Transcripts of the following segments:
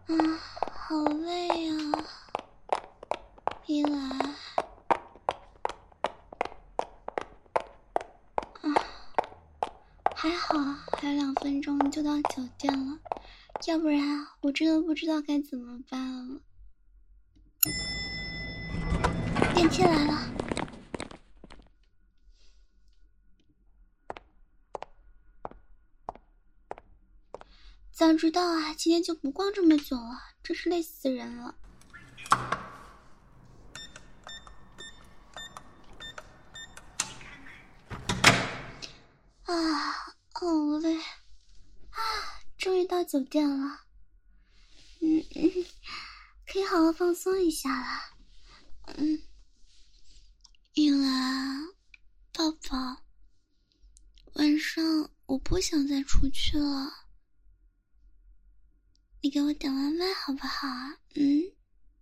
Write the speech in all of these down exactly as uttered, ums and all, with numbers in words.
啊，好累啊！一来，啊，还好还有两分钟就到酒店了，要不然我真的不知道该怎么办了。电梯来了。早知道啊，今天就不逛这么久了，真是累死人了。啊，好累啊！终于到酒店了，嗯嗯，可以好好放松一下了。嗯，雨兰，抱抱，晚上我不想再出去了。你给我点外卖好不好啊？嗯，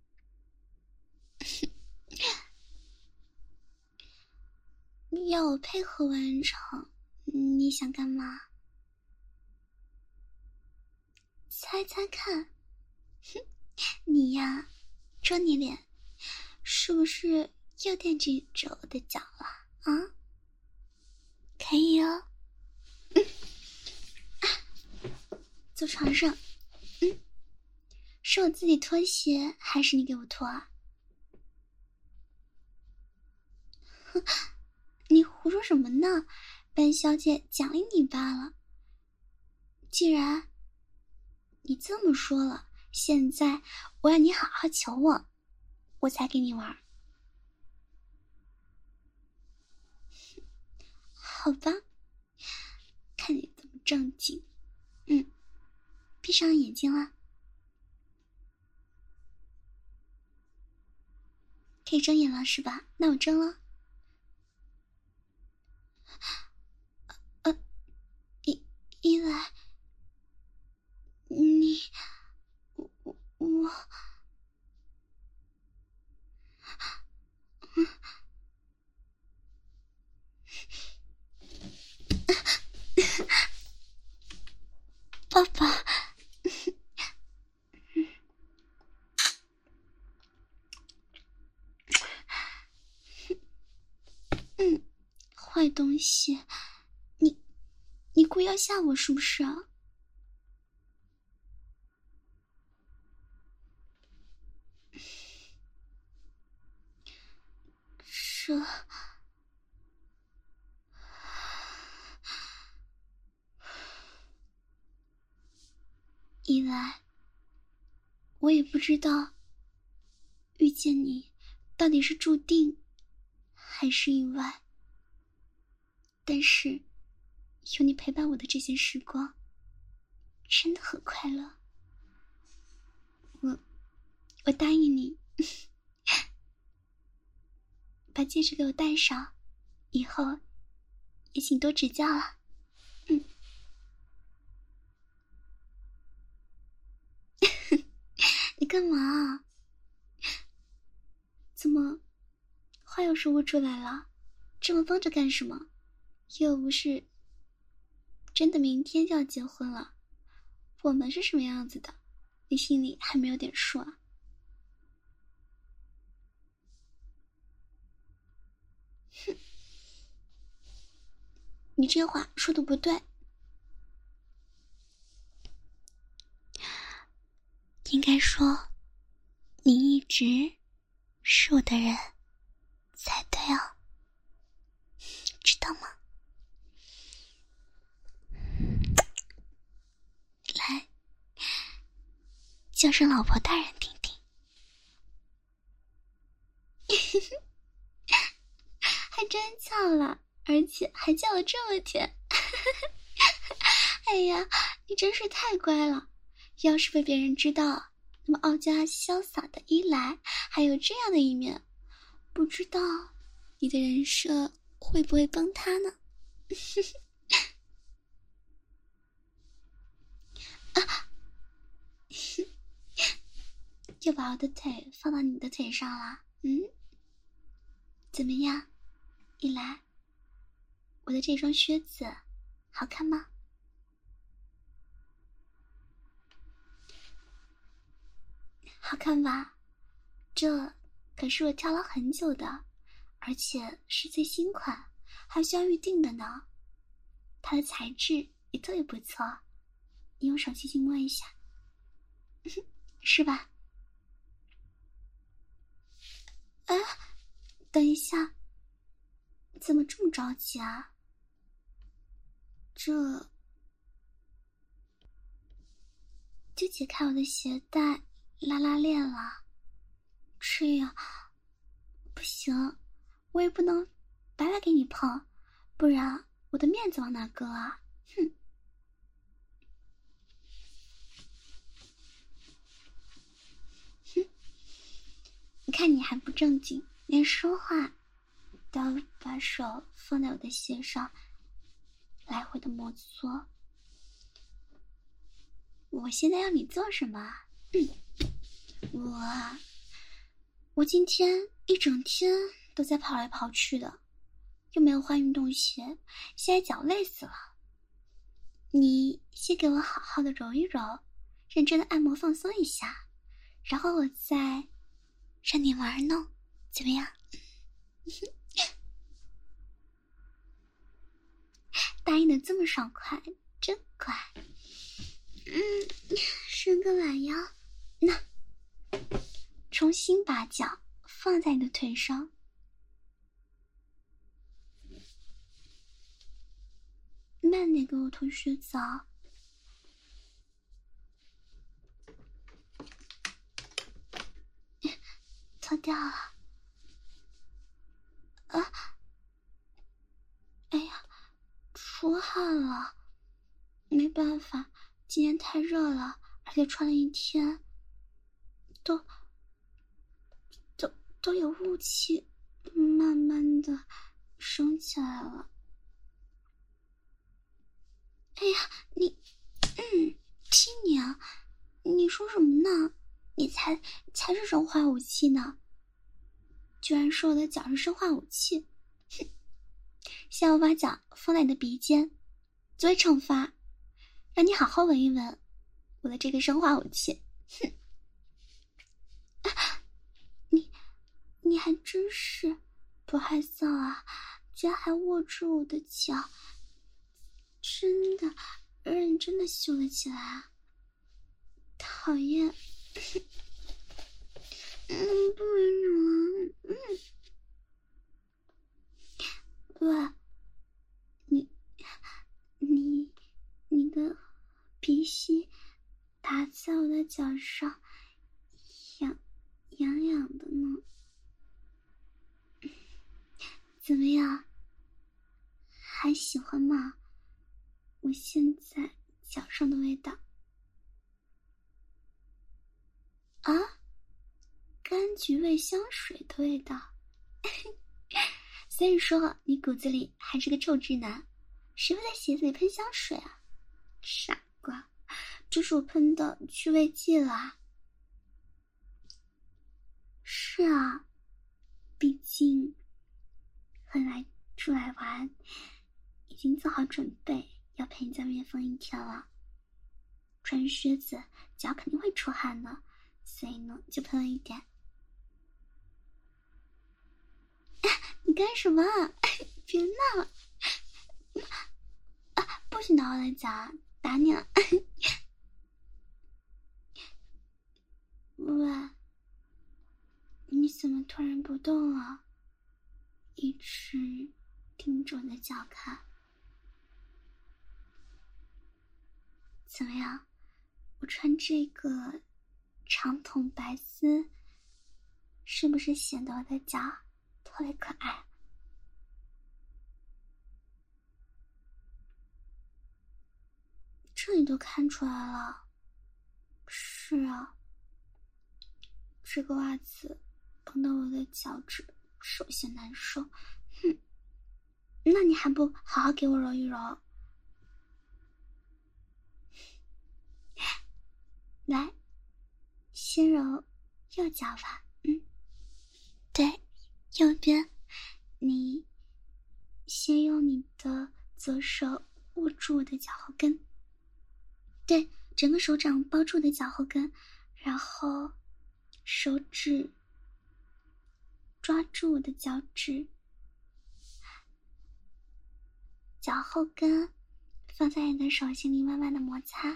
你要我配合完成，你想干嘛？猜猜看，哼，你呀，捉你脸，是不是又惦记着我的脚了啊？可以哦，嗯，啊，坐床上，嗯。是我自己脱鞋，还是你给我脱啊？哼，你胡说什么呢？本小姐奖励你罢了。既然你这么说了，现在我要你好好求我，我才给你玩。好吧，看你这么正经，嗯，闭上眼睛了。可以睁眼了是吧？那我睁了。呃，一一来，你，我我我，嗯，爸爸，嗯，坏东西，你你故意要吓我是不是啊？这一来，我也不知道遇见你到底是注定还是意外，但是有你陪伴我的这些时光真的很快乐。我我答应你，把戒指给我戴上，以后也请多指教了。嗯，你干嘛啊？怎么话又说不出来了？这么绷着干什么？又不是真的明天就要结婚了，我们是什么样子的，你心里还没有点数啊？哼，你这话说的不对，应该说你一直是我的人才对哦，知道吗？来，叫声老婆大人听听。还真巧了，而且还叫得这么甜。哎呀，你真是太乖了，要是被别人知道，那么傲娇潇洒的一来还有这样的一面，不知道你的人设会不会崩塌呢？啊，又把我的腿放到你的腿上了，嗯？怎么样，一来，我的这双靴子好看吗？ 好看吧？这可是我挑了很久的，而且是最新款，还需要预定的呢。它的材质也特别不错，你用手轻轻摸一下，是吧？哎，等一下，怎么这么着急啊？这就解开我的鞋带，拉拉链了。这样不行，我也不能白白给你碰，不然我的面子往哪搁啊？哼！哼！你看你还不正经，连说话都要把手放在我的鞋上，来回的摩挲。我现在要你做什么？嗯，我我今天一整天都在跑来跑去的，又没有换运动鞋，现在脚累死了。你先给我好好的揉一揉，认真的按摩放松一下，然后我再让你玩弄，怎么样？答应的这么爽快，真乖。嗯，伸个懒腰，那重新把脚放在你的腿上。慢点给我脱靴子啊！脱掉了。啊！哎呀，出汗了，没办法，今天太热了，而且穿了一天，都都都有雾气，慢慢的升起来了。哎呀，你，嗯，踢你啊！你说什么呢？你才才是生化武器呢！居然说我的脚是生化武器！哼！现在我把脚放在你的鼻尖，作为惩罚，让你好好闻一闻我的这个生化武器。哼！啊，你你还真是不害臊啊！居然还握住我的脚，真的认真的秀了起来啊！讨厌！嗯，不温柔。嗯，喂，你你你的鼻息打在我的脚上，痒痒痒的呢。怎么样？还喜欢吗？我现在脚上的味道啊，柑橘味香水的味道。所以说你骨子里还是个臭直男，谁会在鞋子里喷香水啊？傻瓜，这是我喷的去味剂啦。是啊，毕竟和来出来玩，已经做好准备要陪你在外面疯一天了。穿靴子脚肯定会出汗的，所以呢就喷了一点。你干什么？别闹！啊，不许挠我的脚，打你了！喂，你怎么突然不动了？一直盯着我的脚看。怎么样？我穿这个长筒白丝，是不是显得我的脚特别可爱？这你都看出来了。是啊，这个袜子碰到我的脚趾手心难受。哼，那你还不好好给我揉一揉？来，先揉右脚吧。嗯，对，右边。你先用你的左手握住我的脚后跟，对，整个手掌包住我的脚后跟，然后手指抓住我的脚趾，脚后跟放在你的手心里慢慢的摩擦，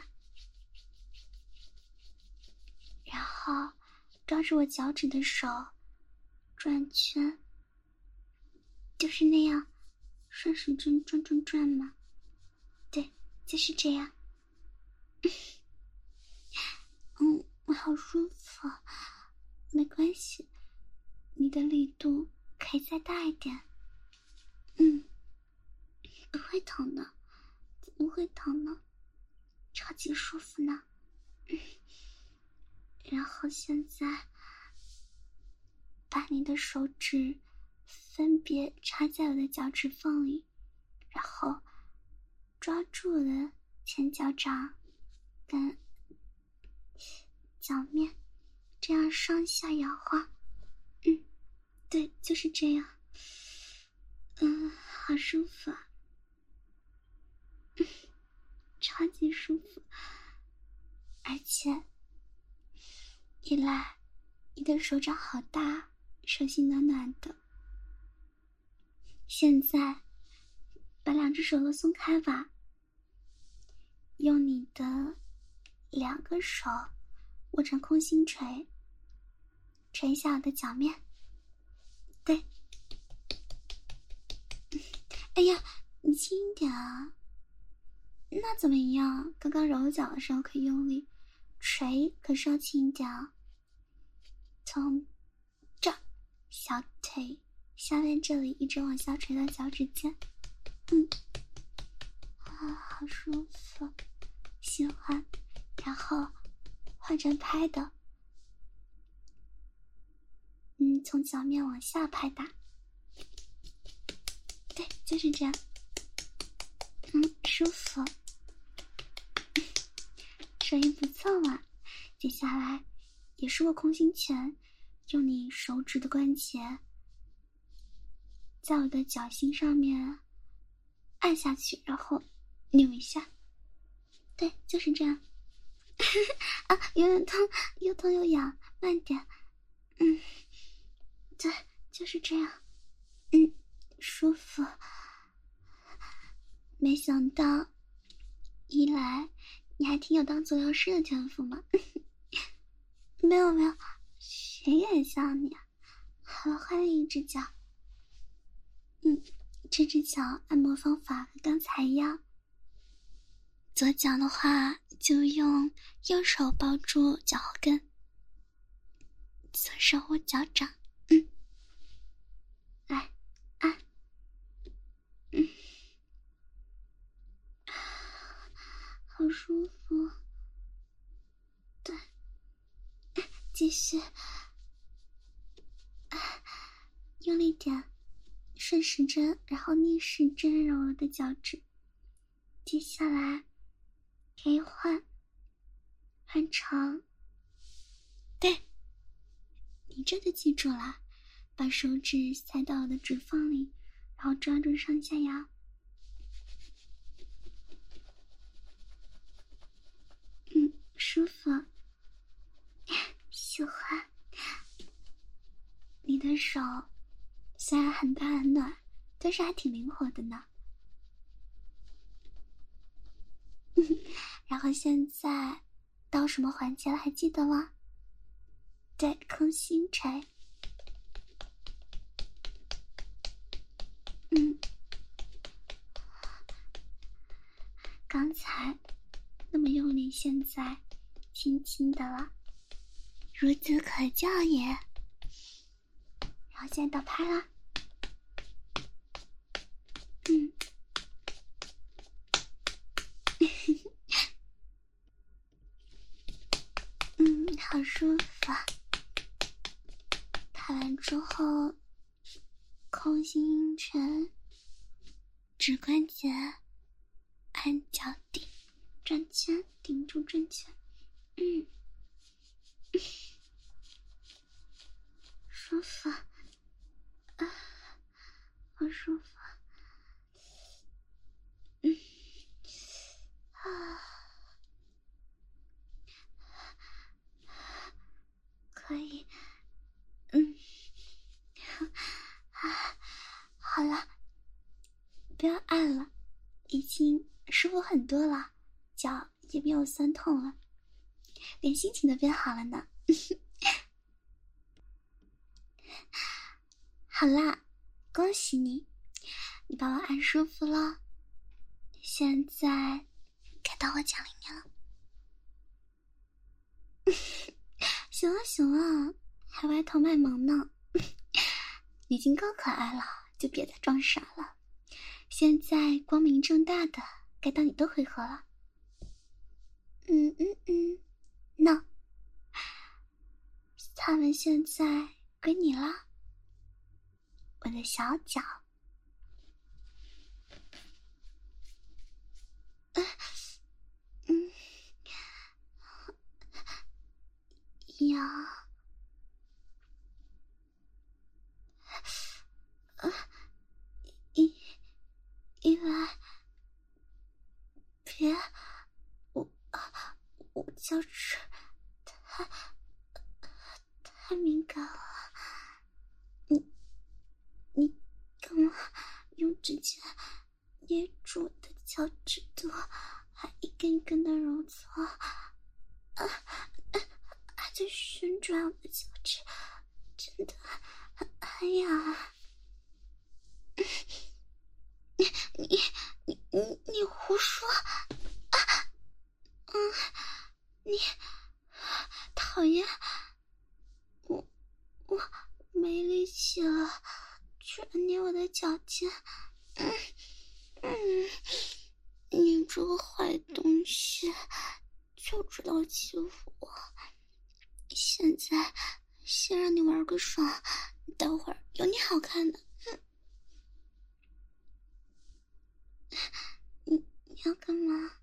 然后抓住我脚趾的手转圈，就是那样顺时针转转转嘛。对，就是这样。嗯，我好舒服，没关系，你的力度可以再大一点。嗯，不会疼的，怎么会疼呢？超级舒服呢。嗯，然后现在把你的手指分别插在我的脚趾缝里，然后抓住我的前脚掌跟脚面，这样上下摇晃。嗯，对，就是这样。嗯，好舒服啊。嗯，超级舒服。而且一来你的手掌好大，手心暖暖的。现在把两只手都松开吧，用你的两个手握成空心锤，捶一下我的脚面。对，哎呀，你轻一点啊。那怎么样？刚刚揉脚的时候可以用力，捶可是要轻一点啊。从这儿小腿下面这里一直往下垂到脚趾尖。嗯，啊，好舒服，喜欢。然后换成拍的，嗯，从脚面往下拍打。对，就是这样。嗯，舒服，声音不错嘛。接下来也是握空心拳，用你手指的关节在我的脚心上面按下去，然后扭一下。对，就是这样。啊，有点痛，又痛又痒，慢点。嗯，对，就是这样。嗯，舒服。没想到一来你还挺有当足疗师的天赋嘛。没有没有，谁也像你啊。好了，换另一只脚。嗯，这只脚按摩方法和刚才一样。左脚的话就用右手抱住脚后跟，左手握脚掌。嗯，来按。嗯，好舒服。对，继续，用力点，顺时针，然后逆时针揉我的脚趾。接下来可以换换成，对，你这就记住了，把手指塞到我的指缝里，然后抓住上下摇。嗯，舒服，喜欢。你的手虽然很大很暖，但是还挺灵活的呢。然后现在到什么环节了？还记得吗？对，空心锤。嗯，刚才那么用力，现在轻轻的了，孺子可教也。然后现在到拍了。嗯。嗯，好舒服啊。拍完之后，空心拳，指关节按脚底，转圈，顶住转圈。嗯，舒服啊，好舒服。嗯，啊，可以舒服很多了，脚也没有酸痛了，连心情都变好了呢。好啦，恭喜你，你把我按舒服了，现在该到我讲里面了。行了行了，还歪头卖萌呢。已经够可爱了，就别再装傻了。现在光明正大的该到你的回合了。嗯嗯嗯，那他们现在归你了，我的小脚。嗯嗯，呀。因因为别我我脚趾太太敏感了，你你干嘛用指甲捏住我的脚趾头，还一根一根的揉搓，啊还在旋转我的脚趾，真的哎呀！你你你你你胡说啊！嗯，你讨厌，我我没力气了，居然捏我的脚尖，嗯嗯，你这个坏东西，就知道欺负我！现在先让你玩个爽，待会儿有你好看的。你你要干嘛？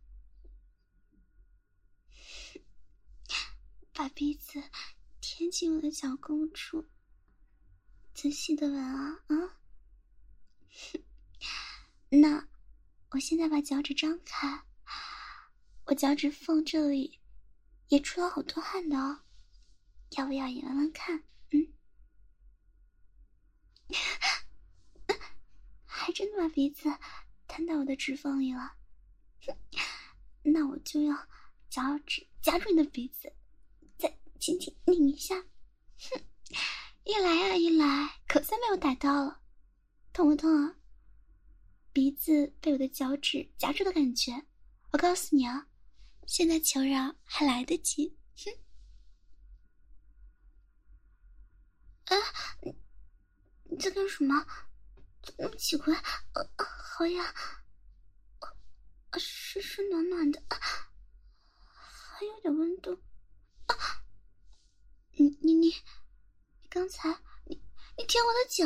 把鼻子贴近我的脚沟处，仔细的闻啊啊！那我现在把脚趾张开，我脚趾缝这里也出了好多汗的哦，要不要也闻闻看？嗯，还真的把鼻子摊到我的指缝里了。那我就要脚趾夹住你的鼻子，再轻轻拧一下。哼，一来啊一来，可算被我逮到了，痛不痛啊？鼻子被我的脚趾夹住的感觉，我告诉你啊，现在求饶还来得及。哼，啊，你你在干什么？怎么那么奇怪？呃，好痒，呃，湿湿暖暖的，啊，还有点温度。啊，你你你，你刚才你你舔我的脚，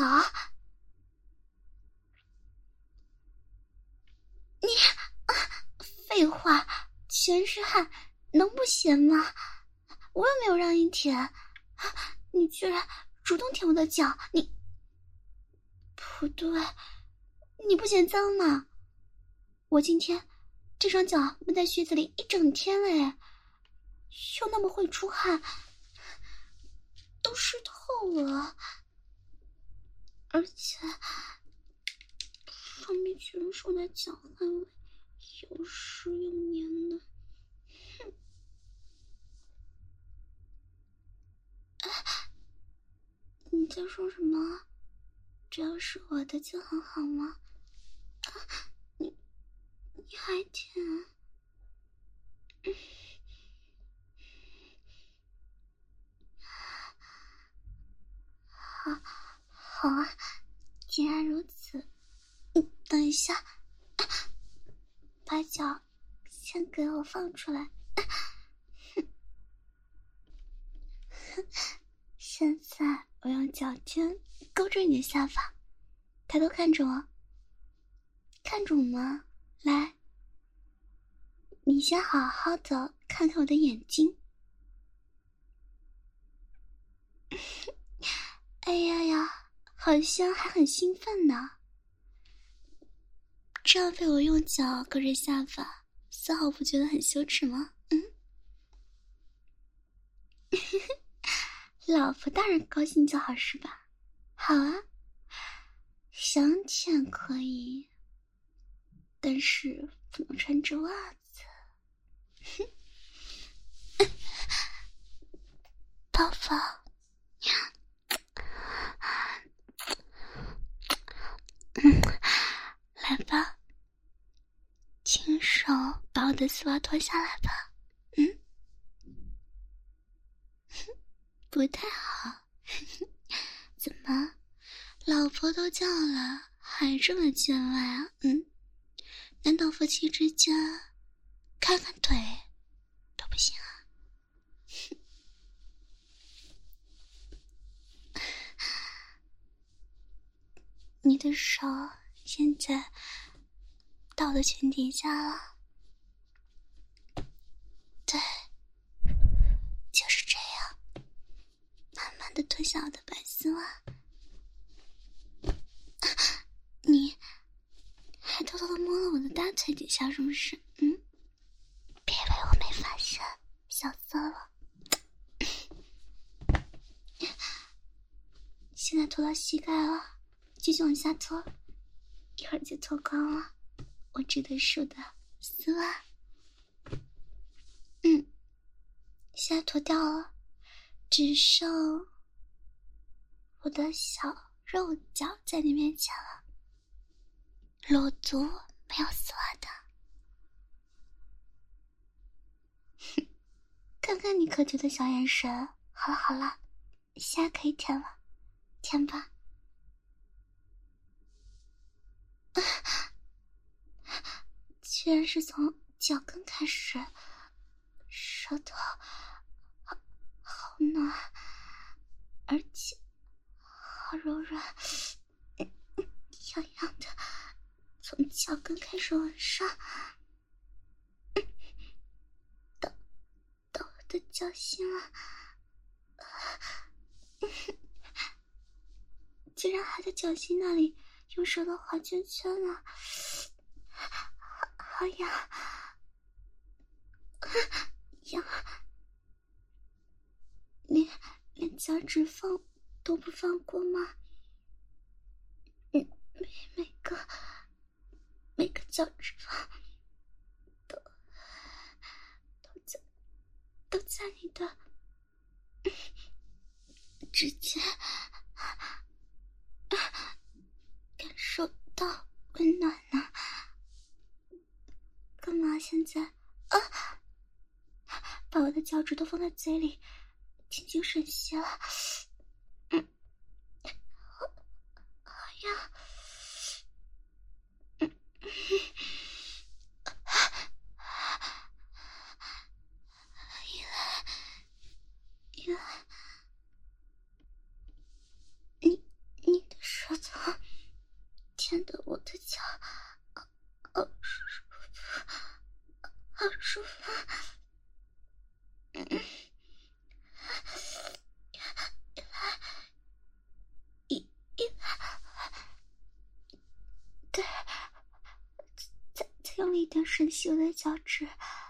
你啊，废话，全是汗，能不咸吗？我又没有让你舔，啊，你居然主动舔我的脚，你不对，你不嫌脏吗？我今天这双脚闷在靴子里一整天了耶，又那么会出汗，都湿透了，而且上面居然是我的脚汗味，又湿又黏的。哼，啊，你在说什么？只要是我的就很好吗？啊，你你还舔？嗯，好，好啊，既然如此，嗯，等一下，啊，把脚先给我放出来。啊，现在我用脚尖勾住你的下巴，抬头看着我，看着我吗？来，你先好好的看看我的眼睛。哎呀呀，好像还很兴奋呢。这样被我用脚勾着下巴，丝毫不觉得很羞耻吗？嗯，老婆当然高兴就好是吧？好啊，想舔可以，但是不能穿着袜子。宝宝，嗯，来吧，亲手把我的丝袜脱下来吧。嗯，不太好。怎么，老婆都叫了，还这么见外啊？嗯，难道夫妻之间看看腿都不行啊？你的手现在到了裙底下了，对，就是这样，慢慢的脱下我的白丝袜。你还偷偷的摸了我的大腿底下是不是？嗯，别以为我没发现，小色了。现在脱到膝盖了，继续往下脱，一会儿就脱光了。我指的是我的丝袜。嗯，现在脱掉了，只剩我的小肉脚在你面前了，裸足没有丝袜的。看看你可掬的小眼神。好了好了，现在可以舔了，舔吧。居然是从脚跟开始，舌头好好暖，而且好柔软，痒痒的，从脚跟开始往上，到到我的脚心了，居然还在脚心那里用舌头画圈圈了，好痒，痒，连连脚趾放都不放过吗？嗯，每每个每个脚趾缝都都在都在你的指尖感受到温暖呢。干嘛现在啊？把我的脚趾头放在嘴里，轻轻吮吸了。嗯，好，好呀。嗯，依兰，依兰，你你的舌头舔得我的脚好舒服，好舒服。嗯，一一对，再再用力一点吮吸我的脚趾，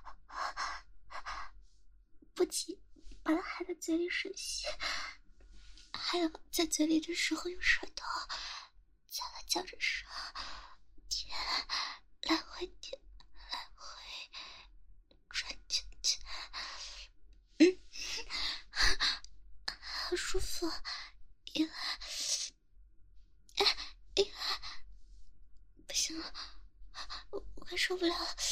不仅把它含在嘴里吮吸，还有在嘴里的时候用舌头在它脚趾上舔，来回舔，来回转圈圈。嗯，好舒服，依兰，哎，依兰，不行了，我我快受不了了，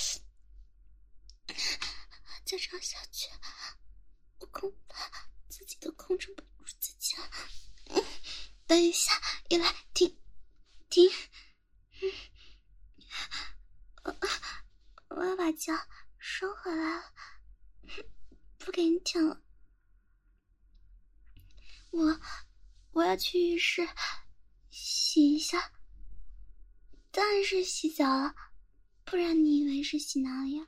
再这样下去，我恐怕自己都控制不住自己了。嗯，等一下，依兰，停，停，嗯，我我要把脚收回来了，不给你舔了。我我要去浴室洗一下，当然是洗脚了，不然你以为是洗哪里呀？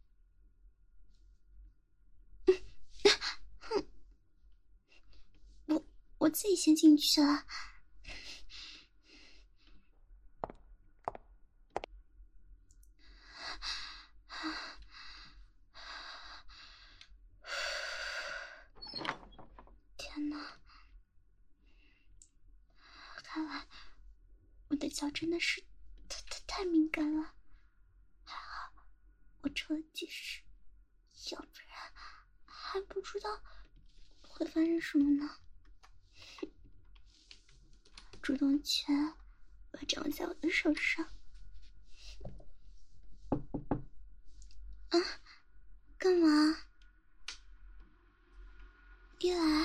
哼，我我自己先进去了。天哪，看来我的脚真的是太太太敏感了，还好我抽了几十，要不然还不知道会发生什么呢。主动权把掌握在我的手上。啊，干嘛？一来，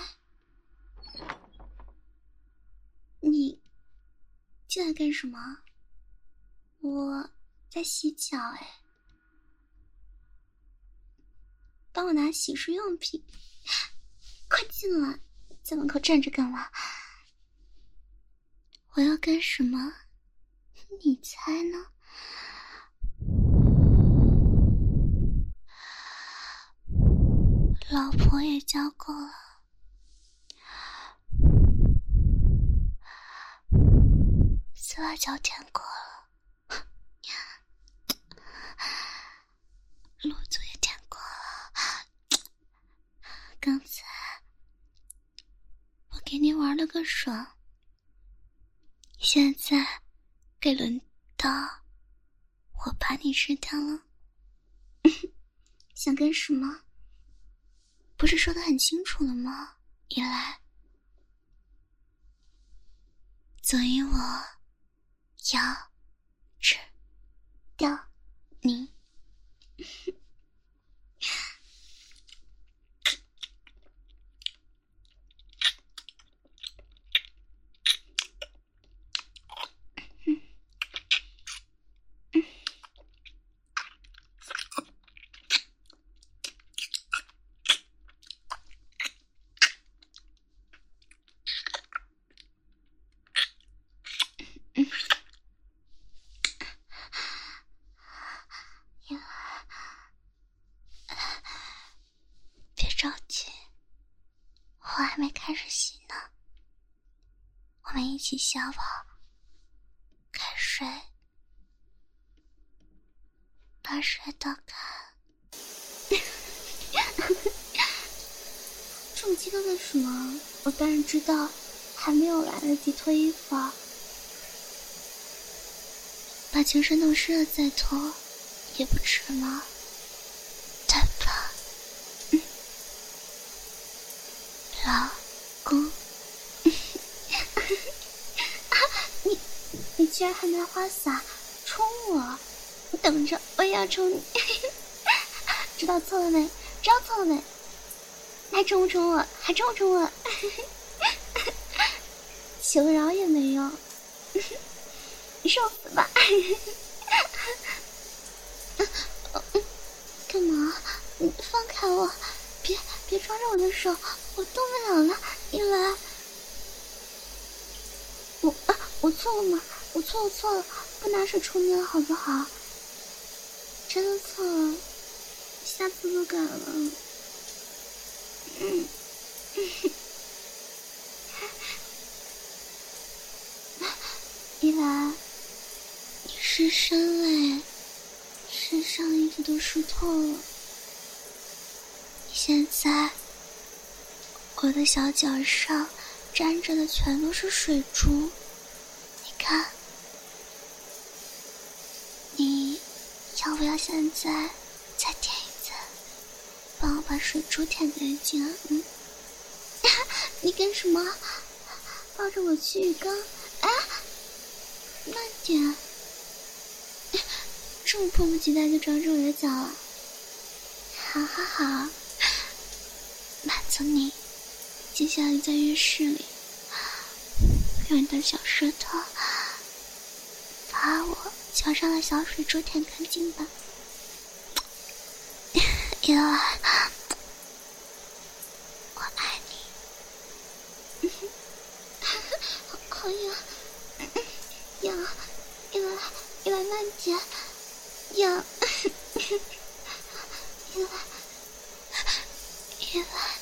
你进来干什么？我在洗脚哎，帮我拿洗漱用品。快进来，在门口站着干嘛？我要干什么？你猜呢？老婆也教过了，丝袜脚舔过了，露足也舔过了。刚才我给你玩了个爽，现在该轮到我把你吃掉了。想干什么？不是说得很清楚了吗？一来，所以我要吃掉你。别着急，我还没开始洗呢，我们一起洗好不好？开水，把水倒开。这么激动干什么？我当然知道，还没有来得及脱衣服啊，把全身弄湿了再脱，也不迟吗？对吧？嗯，老公。啊，你你居然还拿花洒冲我！你等着，我也要冲你！知道错了没？知道错了没？还冲不冲我？还冲不冲我？求饶也没用，你受死吧！干嘛？你放开我！别别抓着我的手，我动不了了！一来，我啊，我错了吗？我错了错了，不拿手冲你了好不好？真的错了，下次不敢了。嗯，一来，你湿身了，身上衣服都湿透了。现在，我的小脚上沾着的全都是水珠，你看，你要不要现在再舔一次，帮我把水珠舔干净啊？嗯，你干什么？抱着我去浴缸？啊，慢点！这么迫不及待就抓住我的脚了？好好好，满足你。接下来在浴室里，用你的小舌头把我脚上的小水珠舔干净吧。一来，我爱你。好痒，痒！一来，一来慢点，痒！一来，一来。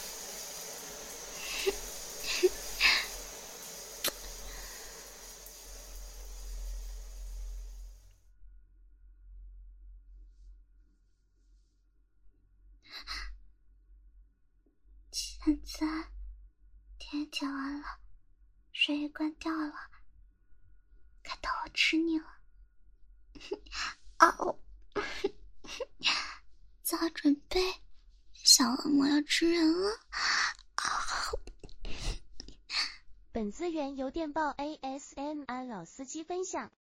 现在天也舔完了，水也关掉了，该到我吃你了。哦， 做好准备，小恶魔要吃人了。啊！ 本资源由电报 A S M R 老司机分享。